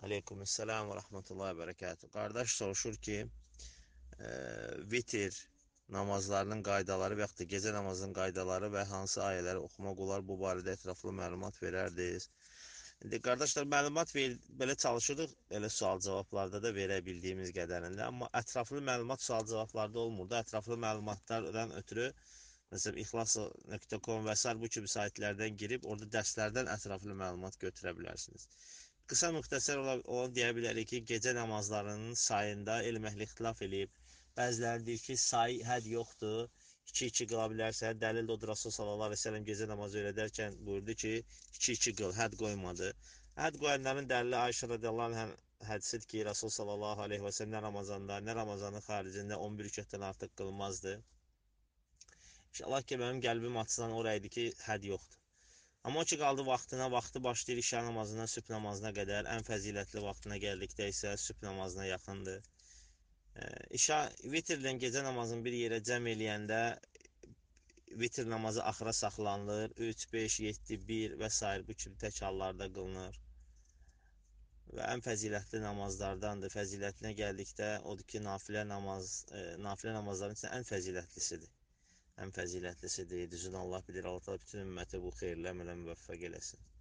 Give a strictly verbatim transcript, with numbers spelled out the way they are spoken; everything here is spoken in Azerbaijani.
Aleykümselam və rəhmətullahi və bərəkatuhu. Qardaş soruşur ki, e, vitir namazlarının qaydaları və yaxud da gecə namazının qaydaları və hansı ayələri oxumaq olar, bu barədə ətraflı məlumat verərdiniz. İndi qardaşlar, məlumat ver, belə çalışırıq, elə sual cavablarda da verə bildiyimiz qədərində, amma ətraflı məlumat sual cavablarda olmurdu. Ətraflı məlumatlardan ötürü məsələn ixlas nöqtə com və sair bu kimi saytlərdən girib orada dərslərdən ətraflı məlumat götürə bilərsiniz. Qısa müxtəsər onu deyə bilərik ki, gecə namazlarının sayında elm əhli ixtilaf eləyib. Bəziləri deyir ki, say hədd yoxdur, iki iki qıla bilərsən. Dəlil də odur, Rasul sallallahu aleyhi ve sellem gecə namazı öyrədərkən buyurdu ki, iki iki qıl, hədd qoymadı. Hədd qoyanların dəlili Ayşə radiyallahu anh hədisidir ki, Rasul sallallahu aleyhi ve sellem nə Ramazanda, nə Ramazanın xaricində on bir rükətdən artıq qılmazdı. İnşallah ki, mənim qəlbim açılan oraydı ki, hədd yoxdur. Amma o ki, qaldı vaxtına, vaxtı başlayır işə namazından sübh namazına qədər, ən fəzilətli vaxtına gəldikdə isə sübh namazına yaxındır. İşə, vitrlə gecə namazını bir yerə cəm eləyəndə vitr namazı axıra saxlanılır, üç, beş, yeddi, bir və s. bu kimi tək hallarda qılınır. Və ən fəzilətli namazlardandır. Fəzilətinə gəldikdə, odur ki, nafilə namaz, e, nafilə namazların içində ən fəzilətlisidir. Ən fəzilətlisidir. Düzünü Allah bilir, Allah bütün ümməti bu xeyirlə əmələ müvəffəq eləsin.